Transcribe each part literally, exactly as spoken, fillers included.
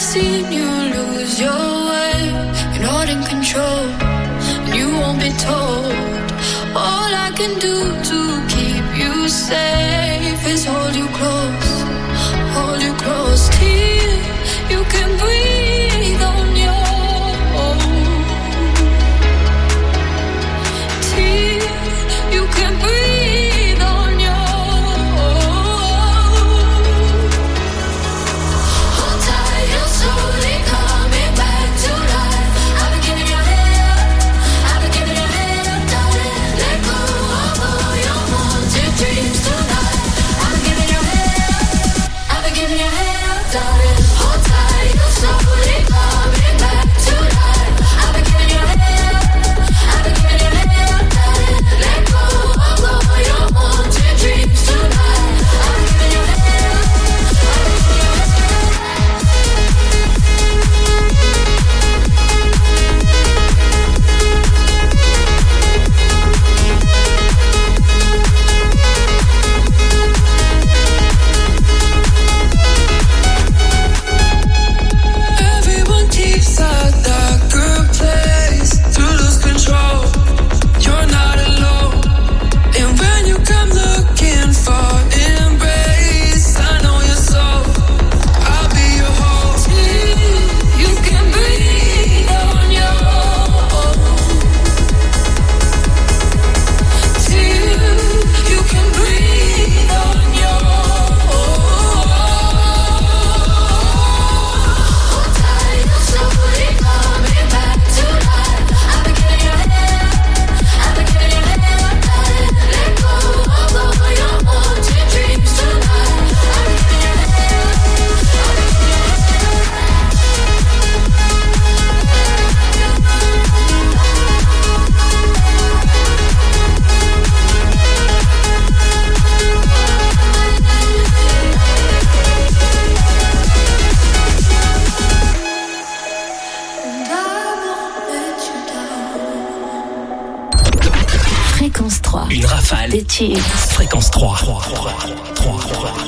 seen you lose your way. You're not in control, and you won't be told. All I can do to keep you safe is hold you close, hold you close till you can breathe on your own. Till you can breathe on your own. Hold tight, you're slowly coming back to life. I've been giving your head up, I've been giving your head up, darling. Let go of all your haunted dreams tonight. I've been giving your head up, I've been giving your head up, darling. Hold tight, you're slowly coming back to life. I've been giving your head up, I've been giving your head up, darling. Let go of all your haunted dreams tonight. I've been giving your head up, I've been giving your Everyone keeps a darker place to lose control. You're not alone. And when you come looking for embrace, I know your soul. I'll be your home. Till you can breathe on your own. Till you can breathe on your own. Hold tight, you're slowly coming back to life. I've been giving your head up, I've been giving your head up, darling. Let go of all your haunted dreams tonight. I've been giving your head up, I've been giving your and I won't let you down. Fréquence trois. Une rafale. Des tubes. Fréquence trois. trois, trois, trois.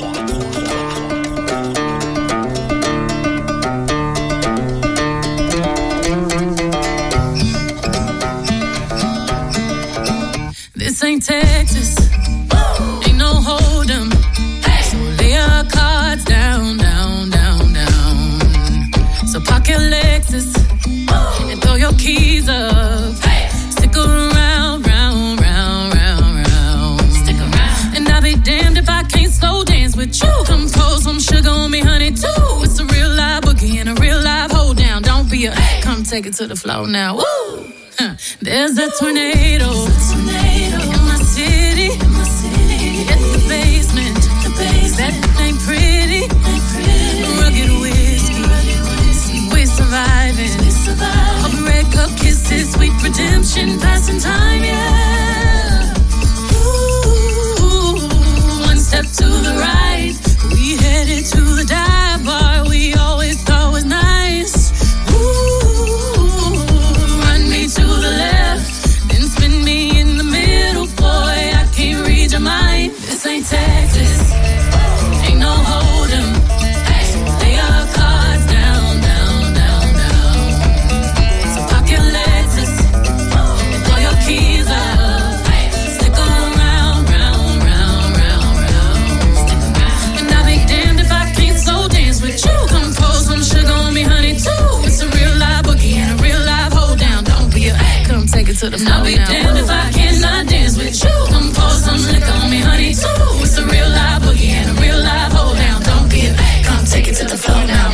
This ain't Texas, ain't no hold'em. So lay your cards down, down, down, down. So park your Lexus and throw your keys up. Stick around, round, round, round, round. Stick around. And I'll be damned if I can't slow dance with you. Come pour some sugar on me, honey, too. It's a real live boogie and a real live hold down. Don't be a come take it to the floor now. Woo! Huh. There's a tornado. In my city, in my city, at the basement, the basement. That ain't pretty, ain't pretty. Rugged whiskey, we're surviving. We survive. Of red cup kisses, sweet redemption, passing time, yeah. Ooh, one step to the right, we headed to the dive bar we always thought was nice. Ooh, run me to the left, then spin me in the middle, boy, I can't read your mind. This ain't Texas, ain't no hold'em. Lay your cards down, down, down, down. So park your Lexus and throw your keys up. Stick around, round, round, round, round. And I'll be damned if I can't slow dance with you. Come pour some sugar on me, honey, too. It's a real live boogie and a real live hold down. Don't be a come take it to the floor. I'll be damned if I cannot dance with you. Come pour some liquor on me, honey, too. It's a real live boogie and a real live hold down. Don't be a come take it to the floor now.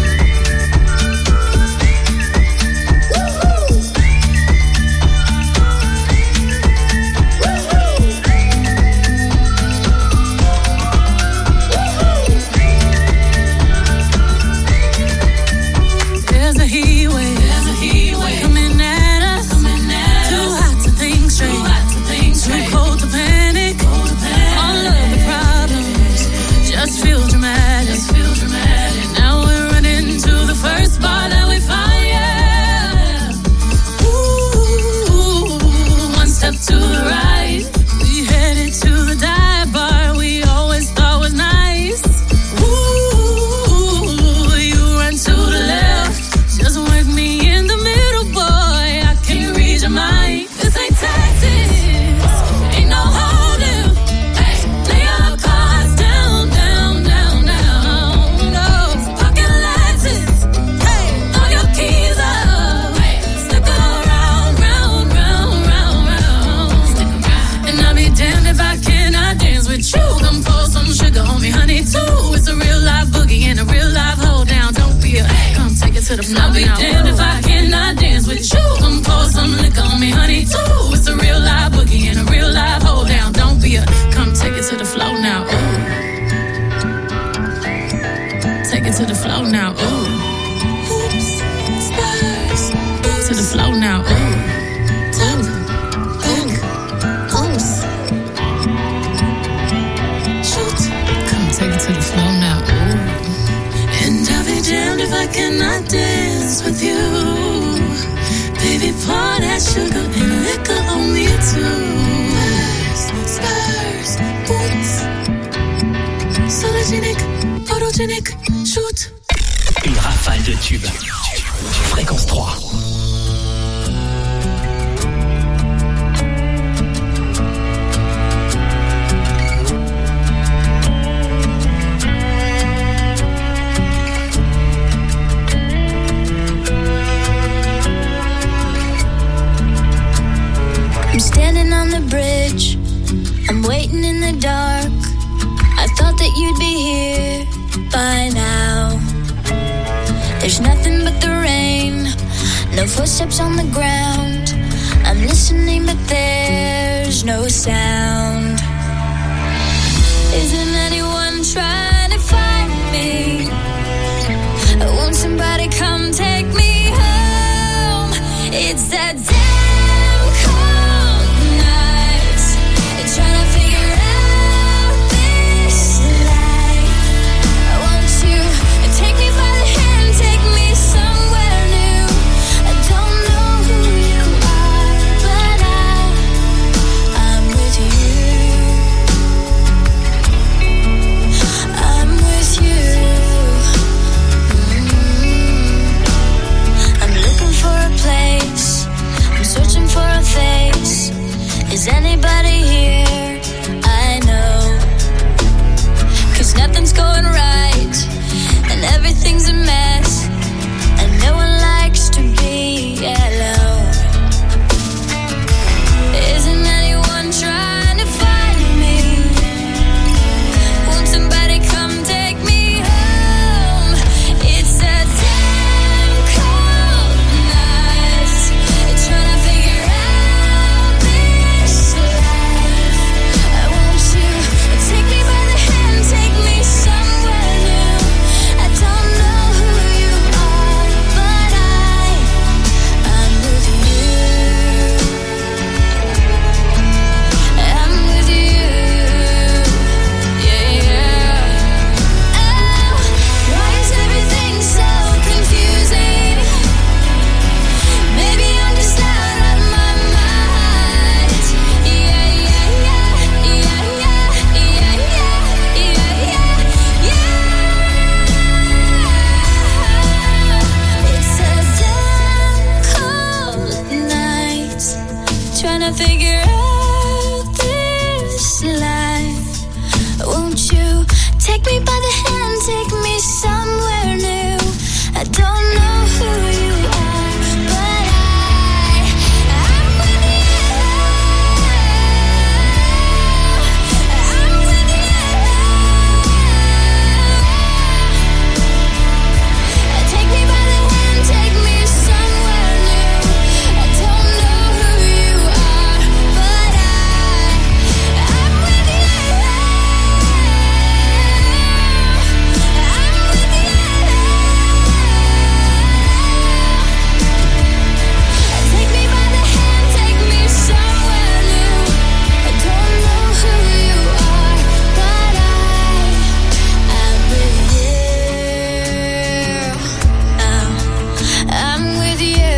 There's a heat wave, there's a heat wave coming at us, coming at Too us. Hot to think straight, too hot to think straight. Too cold to panic, cold to panic. All of the problems just feel dramatic, just feel dramatic. Now we're running to the first bar that we find, yeah. Ooh, one step to the right, we headed to the dive bar we always thought was nice. Ooh, you run to the to the floor. I'll be damned if I cannot dance with you. Come pour some liquor on me, honey, too. It's a real live boogie and a real live hold down. Don't be a, come take it to the floor now. Ooh. Take it to the floor now. Ooh. Oops, stars. To the floor now. Ooh. Ooh. Think. Oops. Shoot. Come take it to the floor now. Ooh. And I'll be damned if I cannot dance with you. Baby, pour that sugar and liquor on me too. Stars, boots. Sologenic, photogenic, shoot. Une rafale de tubes. Fréquence trois. I'm standing on the bridge, I'm waiting in the dark. I thought that you'd be here by now. There's nothing but the rain, no footsteps on the ground. I'm listening but there's no sound. Isn't anyone trying to find me? Won't somebody come take me home? It's that damn cold night, trying to figure out this life. Won't you take me by the hand, take me somewhere new? I don't know who you are, but I, I'm with you. I'm with you. Mm-hmm. I'm looking for a place, I'm searching for a face. Is anybody here? I know. 'Cause nothing's going right, and everything's a mess, and no one likes to be alone. Isn't anyone trying to find me? Won't somebody come take me home? It's a damn cold night, trying to figure out this life. Won't you take me by the hand, take me somewhere new? I don't know who you are, but I, I'm with you. I'm with you. Yeah, yeah. Oh, why is everything so confusing? Maybe I'm just out of my mind. Yeah, yeah, yeah, yeah, yeah, yeah, yeah, yeah, yeah. It's a damn cold night, trying to figure out this life. Won't you take me by the hand, take me somewhere new? I don't know who you are, but I, I'm with you. I'm with you. Take me by the hand, take me somewhere new. I don't know who you are, but I, I'm with you. I'm with you. Take me by the hand, take me somewhere new. I don't know who you are, but I, I'm with you. Oh, I'm with you.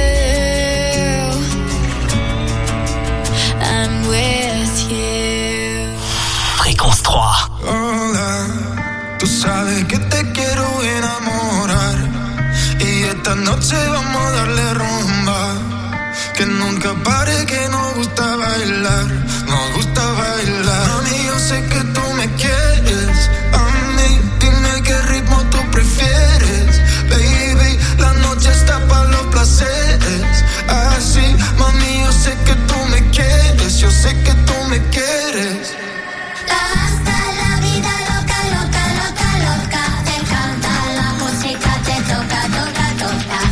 I'm with you. Fréquence trois. Hola, tú sabes que te quiero enamorar y esta noche vamos a darle rumba. Que nunca pare, que nos gusta bailar, nos gusta bailar. Mami, yo sé que tú me quieres, a mí dime qué ritmo tú prefieres. Baby, la noche está para los placeres. Así, mami, yo sé que tú me quieres, yo sé que tú me quieres. Hasta la vida loca, loca, loca, loca. Te encanta la música, te toca, toca, toca.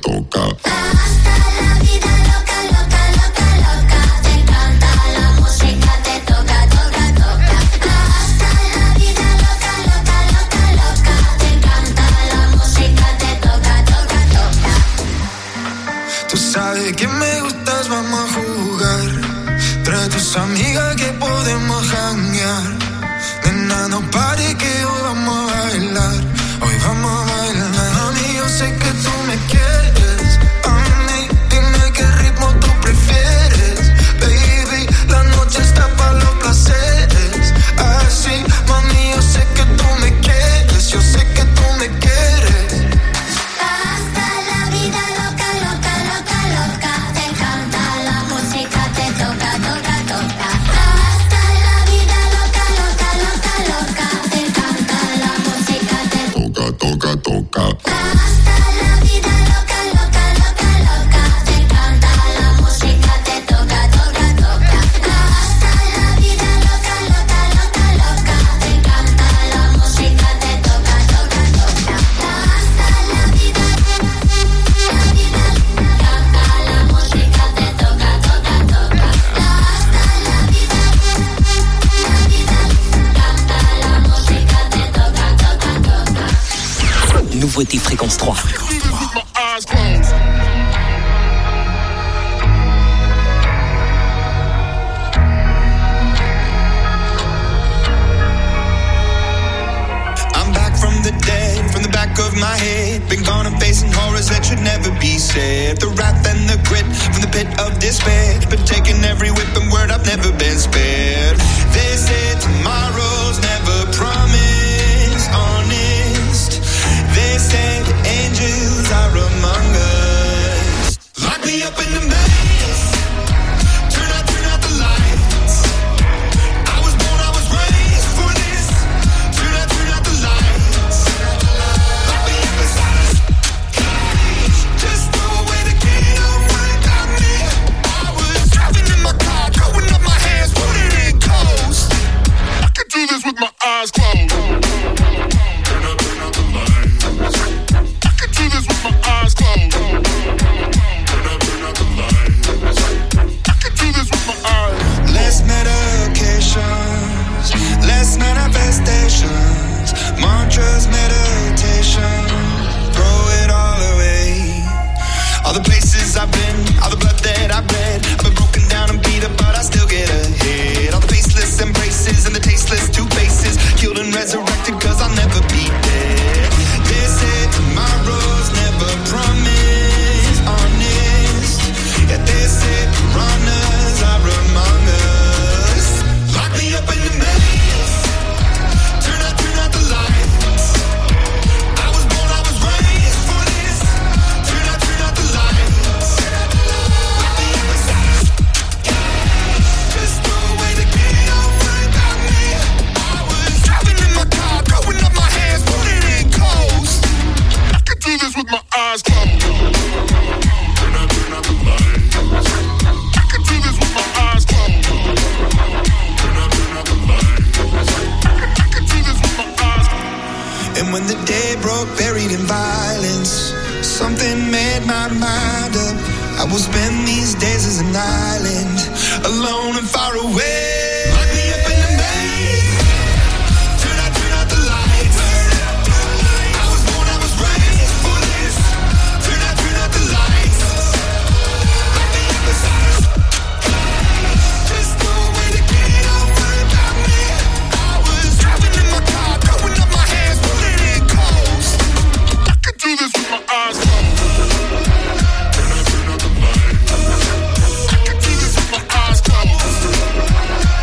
toca. Hasta la vida loca, loca, loca, loca. Te encanta la música, te toca, toca, toca. Hasta la vida loca, loca, loca, loca. Te encanta la música, te toca, toca, toca. Tú sabes que me gustas, vamos a jugar. Trae tus amigas que podemos janguear. Nena, no pare que hoy vamos a bailar. Hoy vamos a bailar. Mami, yo sé que tú me quieres. A mí, dime qué ritmo tú prefieres. Baby, la noche está para los placeres. Así, mami, yo sé que tú me quieres. Yo sé que tú me quieres. Hasta la vida loca, loca, loca, loca. Te encanta la música, te toca, toca, toca. Hasta la vida loca, loca, loca, loca. Te encanta la música, te Toca, toca, toca. Hasta la vida loca, loca, loca, loca. Te encanta la música, te toca, toca, toca. Hasta la vida loca, loca, loca, loca. Te encanta la música, te toca, toca, toca. Hasta la vida, la vida, canta la música, te toca, toca, toca. Hasta la vida, la vida, canta la música, te toca, toca, toca. Nouveauté Fréquence trois. I'm back from the dead, from the back of my head. Been gone and facing horrors that should never be said. The wrath and the grit from the pit of despair. Been taking every whip and word, I've never been spared. They said tomorrow's never promised, honest. They said angels are among us. Lock me up in the maze. Turn out, turn out the lights. I was born, I was raised for this. Turn out, turn out the lights. Lock me up inside a cage. Just throw away the key, don't worry about me. I was driving in my car, throwing up my hands, putting it coast. I could do this with my eyes closed. Turn out, turn out the lights. I could do this with my eyes closed. Turn out, turn out the lights. I could do this with my eyes. Less medications, less manifestations, mantras, meditation, throw it all away. All the places I've been, all the blood that I've bled, I've been broken down and beat up, but I still get ahead. All the faceless embraces and the tasteless two faces, killed and resurrected, cause I'll never be dead. They said tomorrow's never promised, honest. Yeah, they said runners are among us. Lock me up in the maze. Turn out, turn out the lights. I was born, I was raised for this. Turn out, turn out the lights. Lock me up inside a cage. Just throw away the key, don't worry about me. I was driving in my car, throwing up my hands, putting it coast. I could do this with my eyes closed. Turn out, turn out the lights. I could do this with my eyes closed. Turn out, turn out the lights. I could do this with my eyes closed. And when the day broke, buried in violence, something made my mind up. I will spend these days as an island, alone and far away. Lock me up in the maze. Turn out, turn out the lights. I was born, I was raised for this. Turn out, turn out the lights. Lock me up inside a cage. Just throw away the key, don't worry about me. I was driving in my car, throwing up my hands, putting it coast. I could do this with my eyes closed. Turn out, turn out the lights. I could do this with my eyes closed.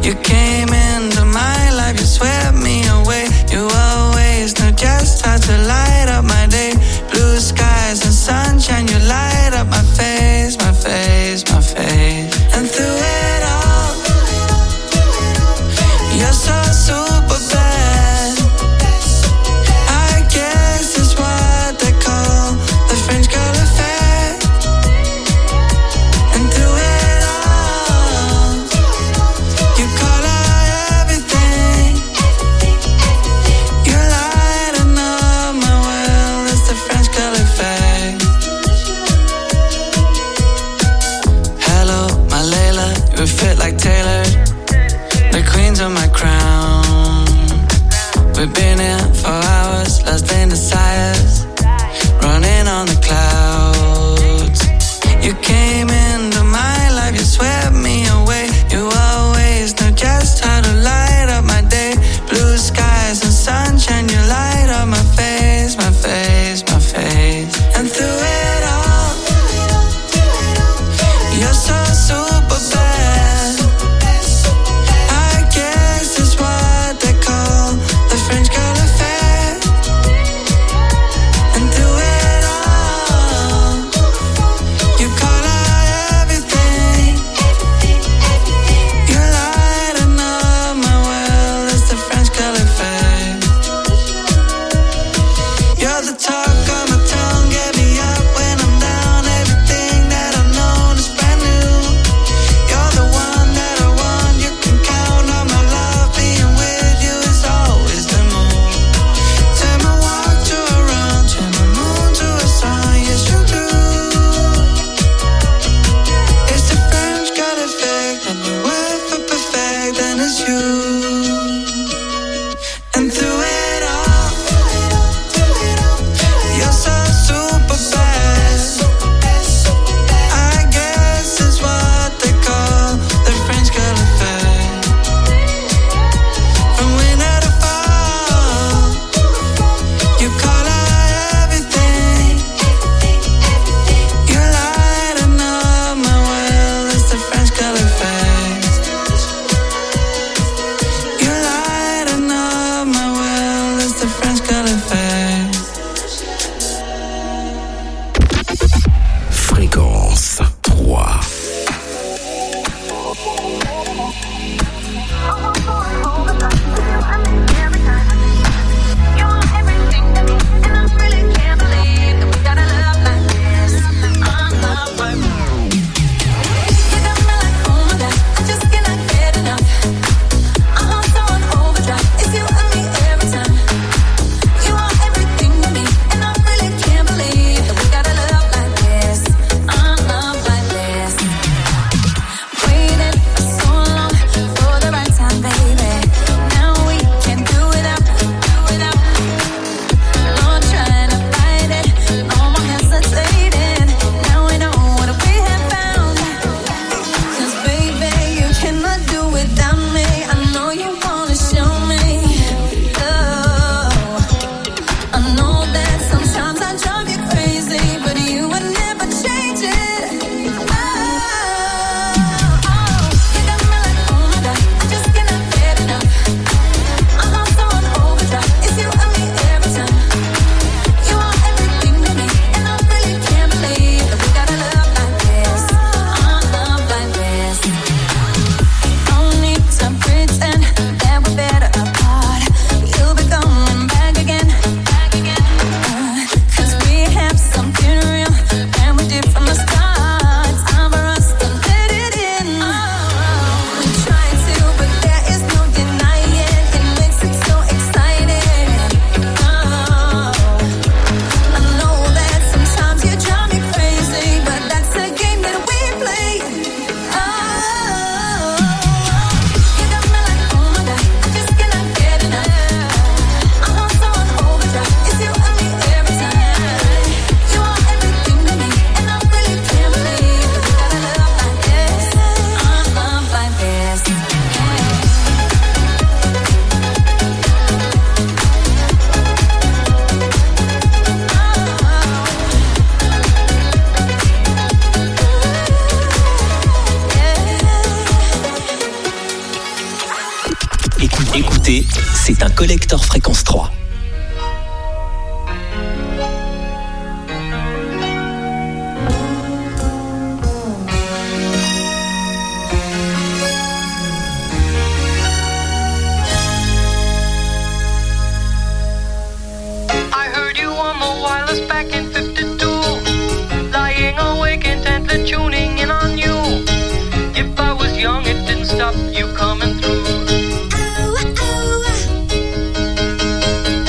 You came into my life, you swept me away. You always knew just how to light up my day. Blue skies and sunshine, you light up my face, my face, my face. And through it all, you're so super bad. I guess it's what they call the French girl effect. And through it all, you call out everything. You lighten up my world, it's the French girl effect. Hello, my Layla, you fit like Taylor. The queen's on my crown. We've been here for hours, lost in desires, running on the clouds. You came into my life, you swept me away. You always knew just how to light up my day. Blue skies and sunshine, you light up my face, my face, my face. And through it all, you're so super bad. Écoutez, c'est un collector fréquence trois. Back in fifty-two, lying awake intently tuning in on you. If I was young, it didn't stop you coming through.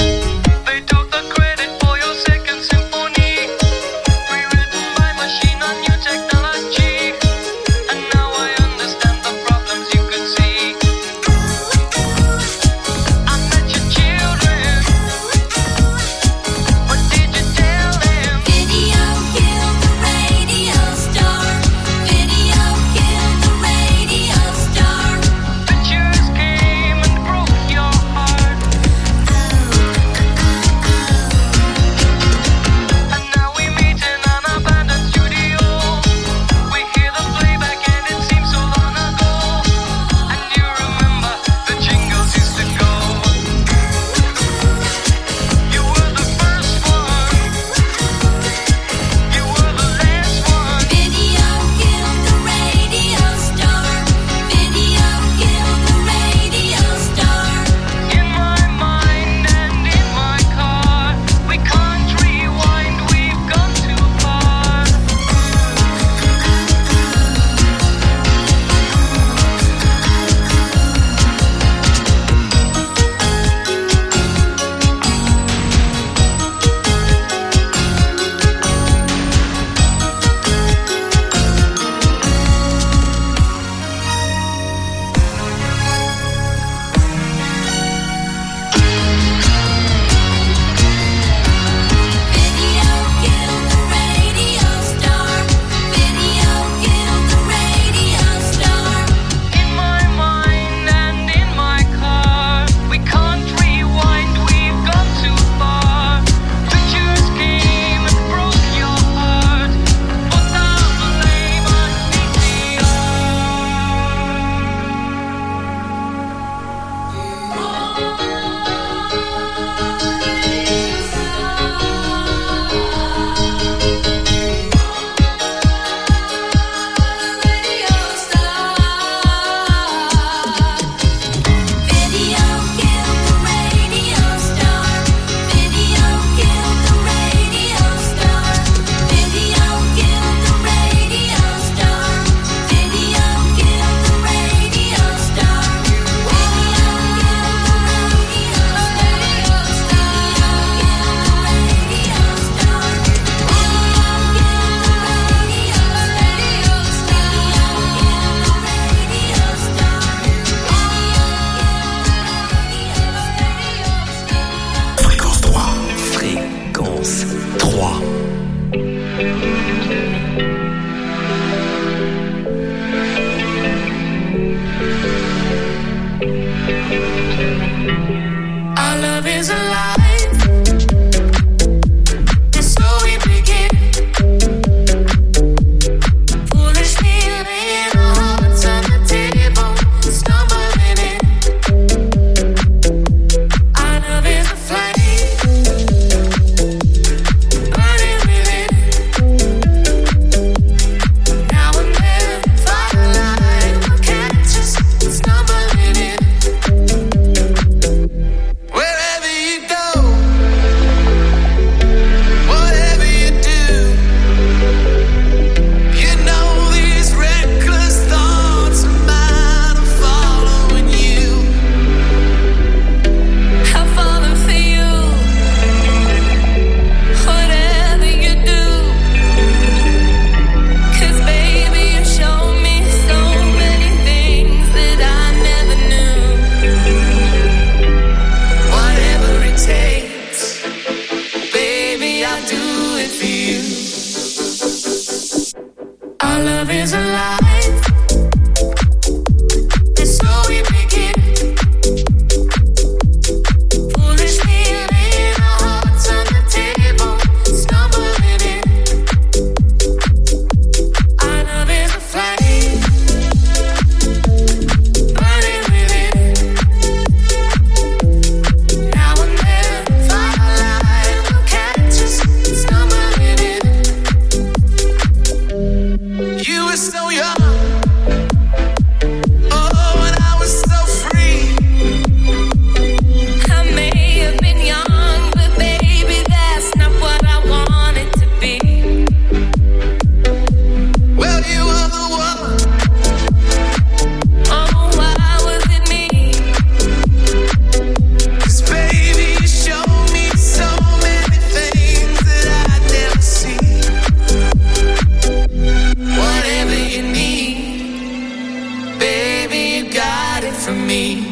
from me.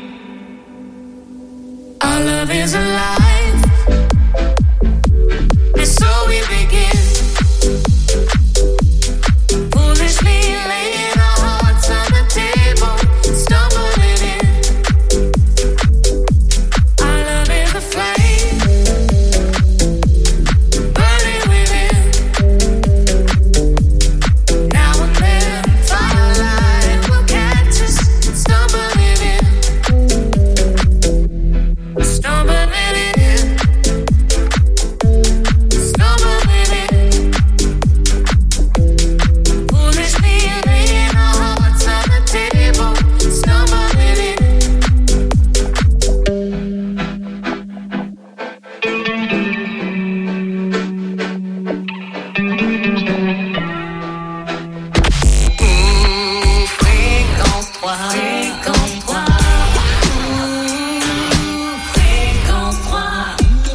Our love is alive, and so we begin. Foolishly laying our hearts on the table, stumbling in. Our love is a flame, burning within. Now and then, firelight will catch us, stumbling in. Stumbling in, stumbling in. Foolishly laying our hearts on the table, stumbling in. Ooh, fréquence trois, fréquence trois. Ooh, fréquence trois.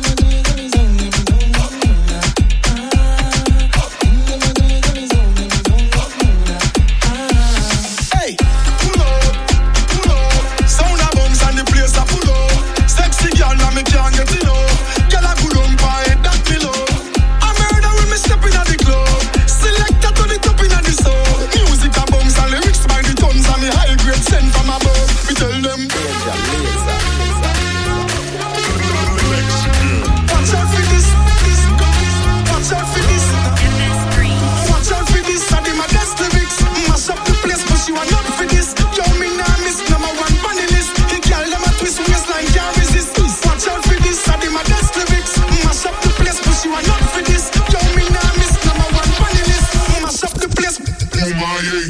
Hey, pull up, pull up. Sound a bombs and the place a pull up. Sexy girl, now me can't get enough. Girl a good on pie, that me love. I murder when me step in at the club. Selector to the top in at the sub. Music a bombs and lyrics by the tons and me high grade sent from above. Me tell them. Watch out for this, this, watch out for this. Watch out for this, I did my best lyrics. Mash up the place, but you are not for this. Yo, me nah miss number one funny list. The girl them a twist waistline, can't resist. Watch out for this, I did my best lyrics. Mash up the place, but you are not for this. Yo, me nah miss number one funny list. Mash up the place. Oh my, yeah.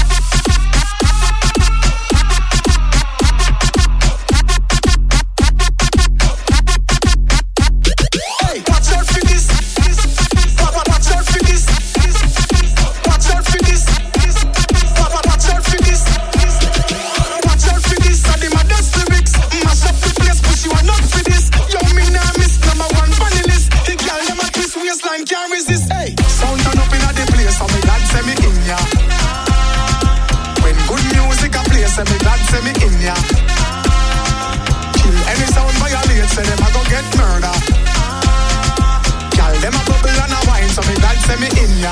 Hey, watch out for this. this, Watch watch out for this. this, Watch out for this. this, Watch watch out for this. this, Watch out for this. I did my best lyrics. Mash up the place, but you are not for this. Yo, me nah miss number one funny list. The girl them a twist waistline, can't resist. Hey, sound turn up inna the place, so me glad say me in ya. When good music a play, say me glad say me in ya. Kill any sound violate, say them a go get murder. Girl, them a bubble and a wine, so me glad say me in ya.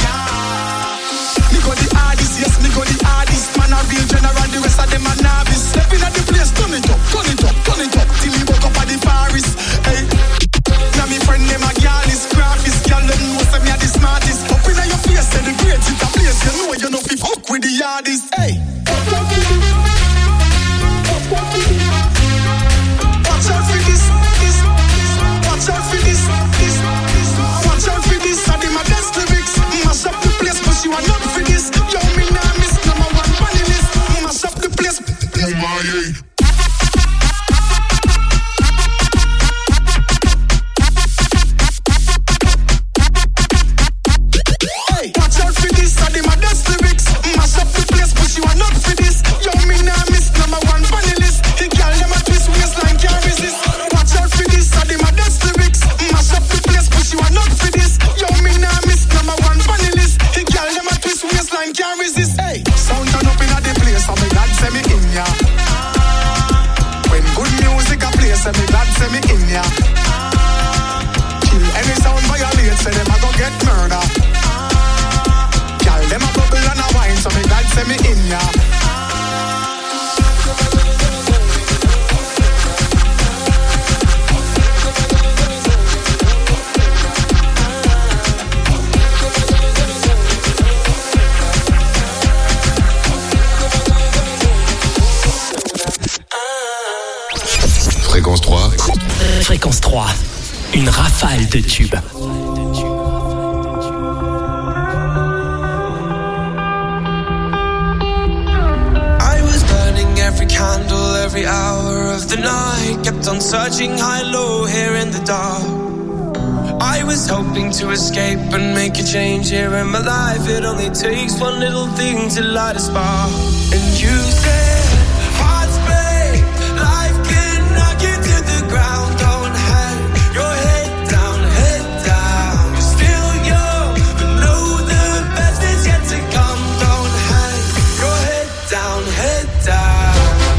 Me go the hardest, yes, me go the hardest. Man a real general, the rest of them a novice. Step in at the place, turn it up, turn it up, turn it up. Till me woke up at the forest. Hey, now me friend them a girl is graphist. Girl, them know say me a the smartest. Up inna your face, say the great it a place. You know you know fi fuck with the hardest. Hey. Watch out for this, this, watch out for this, this, watch out for this. I did my best lyrics. Mash up the place, but you are not for this. Yo, me nah miss number one funny list. Mash up the place. Oh my, yeah. Hey, watch out for this. I did my best lyrics. Mash up the place, but you are not for this. Yo, me nah miss number one funny list. The girl them a twist waistline, can't resist. Watch out for this. I did my best lyrics. Mash up the place, but you are not for this. Yo, me nah miss number one funny list. The girl them a twist waistline, can't resist. Hey, sound turn up inna the place, so me glad say me in ya. When good music a play, say me glad say me in ya. Kill any sound violate, say them a go get murder. Girl, them a bubble and a wine, so me glad say me in ya. Fréquence trois. Fréquence trois. Une rafale de tubes. I was burning every candle, every hour of the night. Kept on searching high, low, here in the dark. I was hoping to escape and make a change here in my life. It only takes one little thing to light a spark. And you said, hearts break, life can knock you to the ground. Don't hang your head down, head down. You're still young, but know the best is yet to come. Don't hang your head down, head down.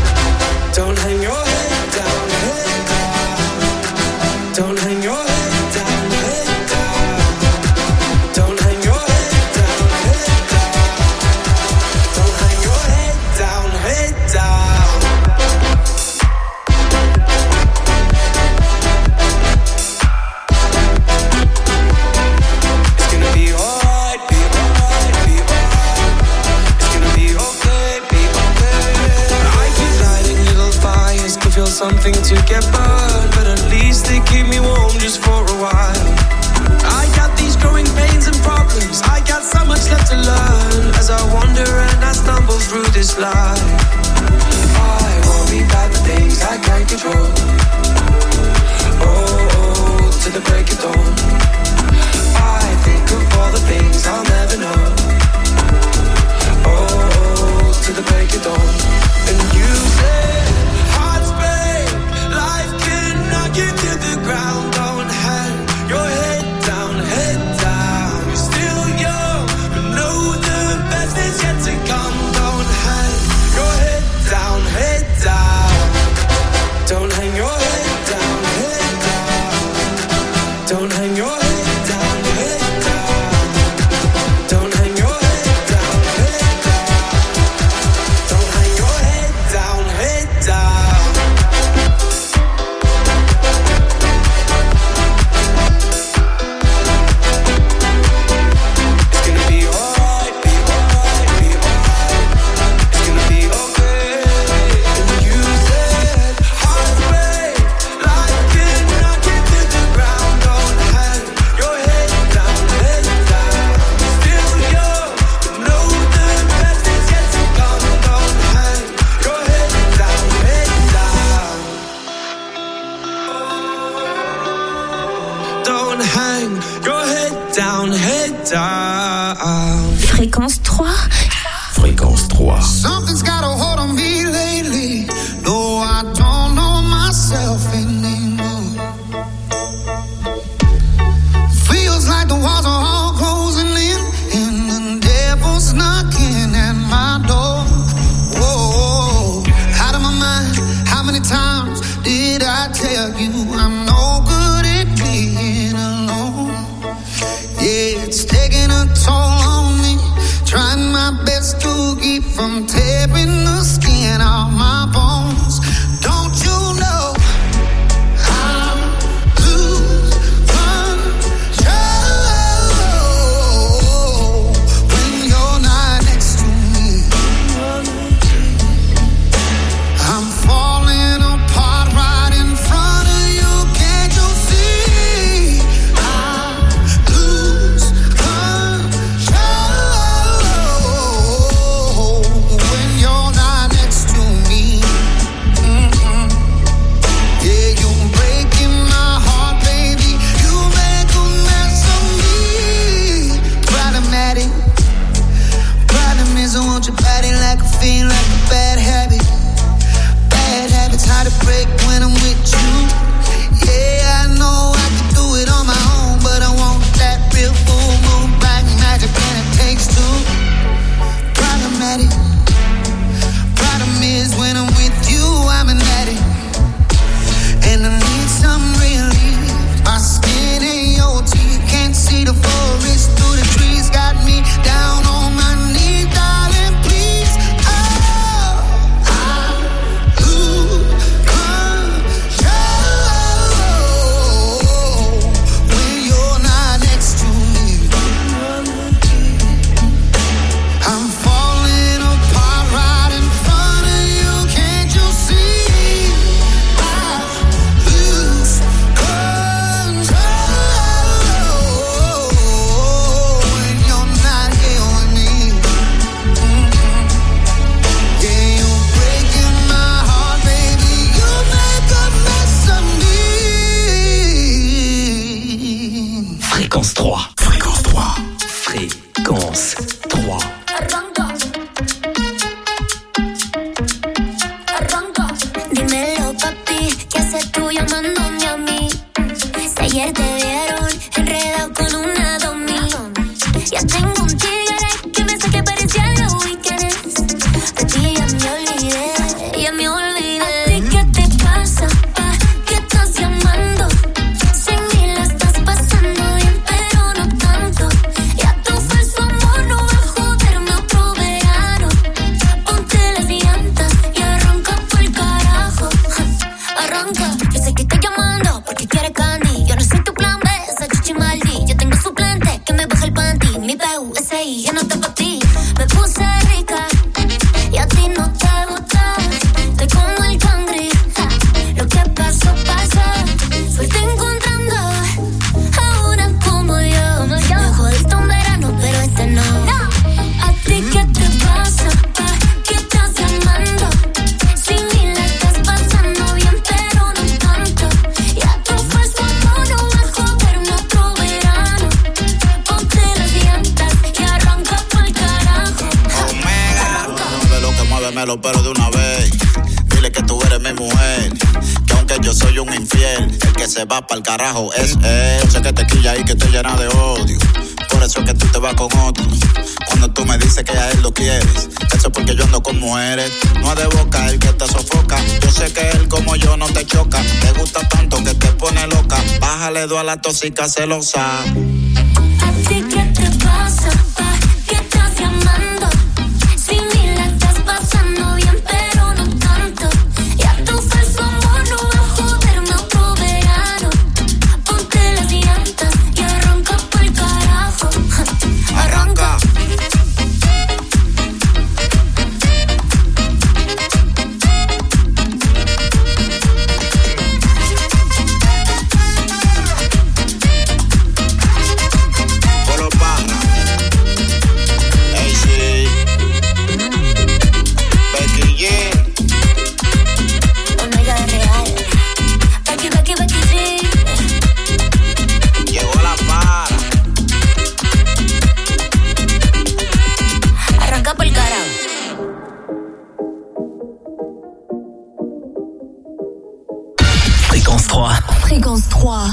something to get burned, but at least they keep me warm just for a while. I got these growing pains and problems, I got so much left to learn as I wander and I stumble through this life. I worry about the things I can't control. Oh, to the break of dawn. I think of all the things I'll never know. Oh, to the break of dawn. And you say, hearts break, life can knock you to the ground. Don't hang your head down, head down. You're still young, but know the best is yet to come. Don't hang your head down, head down. Don't hang your head down, head down. Don't hang your head down, head down. Don't hang your head down, head down. Don't hang your head down, head down. It's gonna be alright, be alright, be alright. It's gonna be okay. And you said, hearts break, life can knock you to the ground. Don't hang your head down, head down. Still young, but know the best is yet to come. Don't hang your head down, head down. Don't hang your head down, head down. Fréquence trois. Fréquence trois. Something's got a hold on me lately. No, I don't know myself anymore. Feels like the walls are all closing in, and the devil's knocking at my door. Whoa, out of my mind. How many times did I tell you I'm no good at being alone? Yeah, it's taking a toll on me. Trying my best to keep from tearing the skin off my bones. Don't you know I lose control when you're not next to me? I'm falling apart right in front of you. Can't you see? I lose control when you're not next to me. Mm-mm. Yeah, you're breaking my heart, baby. You make a mess of me. Problematic. Problem is I want your body like a fiend, like a bad habit. Bad habits hard to break when I'm with you. Yeah, I know I can do it on my own, but I want that real full moon black magic, and it takes two. Problematic. Problem is when I'm with you, I'm an addict, and I need some relief. My skin ain't your teeth, can't see the forest through the trees. Got me down on my knees, darling, please. Oh, I lose control when you're not next to me. I'm falling apart right in front of you. Can't you see? I lose control when you're not here with me. Mm-mm. Yeah, you're breaking my heart, baby. You make a mess of me. Fréquence trois. Fréquence trois. Fréquence trois. Arranca. Arranca. Dímelo, papi, ¿qué haces tú llamándome a mí? Si ayer te vieron enredado con una domi. Ya tengo un tigre que me saque parecía los weekends. De ti ya me olvidé, ya me olvidé. ¿A ti qué te pasa? ¿Pa' qué estás llamando? Sin mí la estás pasando bien, pero no tanto. Ya tu falso amor no va a joderme otro verano. Ponte las llantas y arranca por el carajo. Arranca, yo sé que estás llamando porque quieres candy. Yo no soy tu plan B. bebé. Dile que tú eres mi mujer, que aunque yo soy un infiel, el que se va pa'l carajo es él. Sé que te quilla y que te llena de odio, por eso es que tú te vas con otro. Cuando tú me dices que a él lo quieres, eso es porque yo ando con mujeres. No es de boca el que te sofoca, yo sé que él como yo no te choca. Te gusta tanto que te pone loca, bájale dos a la tóxica celosa. ¿A ti qué te pasa, pa? ¿Qué estás llamando? Si ni la estás pasando bien, pero no tanto. Y a tu falso amor no va a joderme otro verano. Ponte las llantas y arranca pa'l carajo. Arranca. Fréquence trois. Fréquence trois.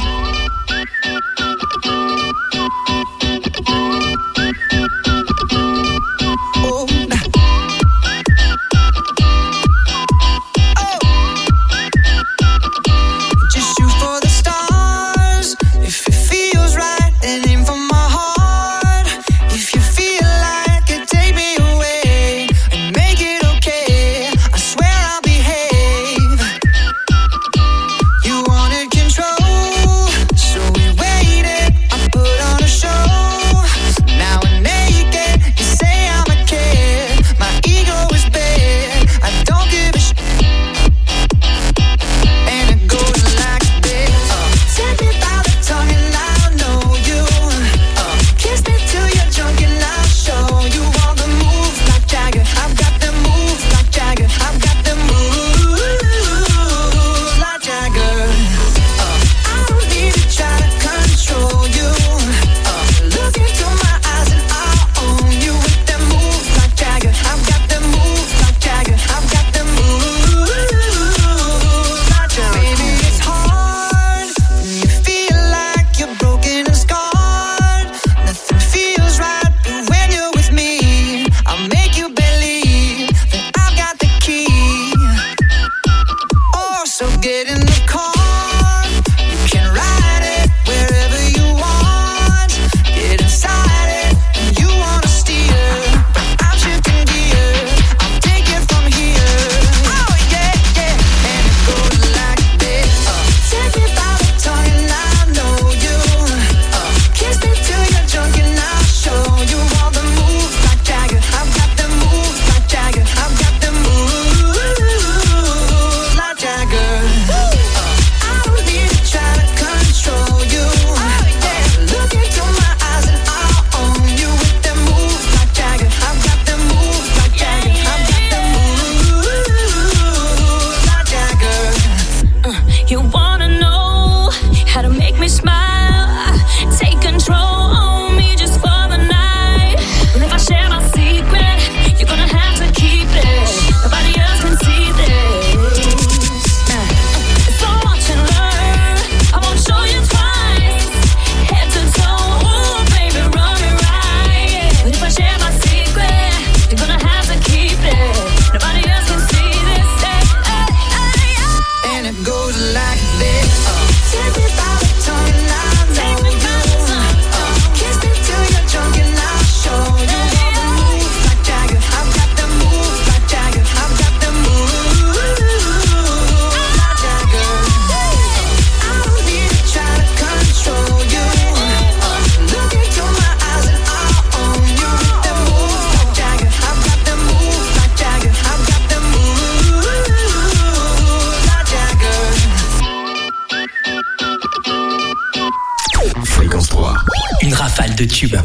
de tubes.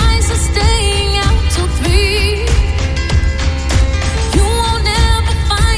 Find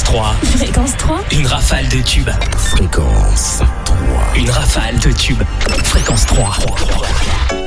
trois. Fréquence trois. Une rafale de tubes. Fréquence trois. Une rafale de tubes. Fréquence trois.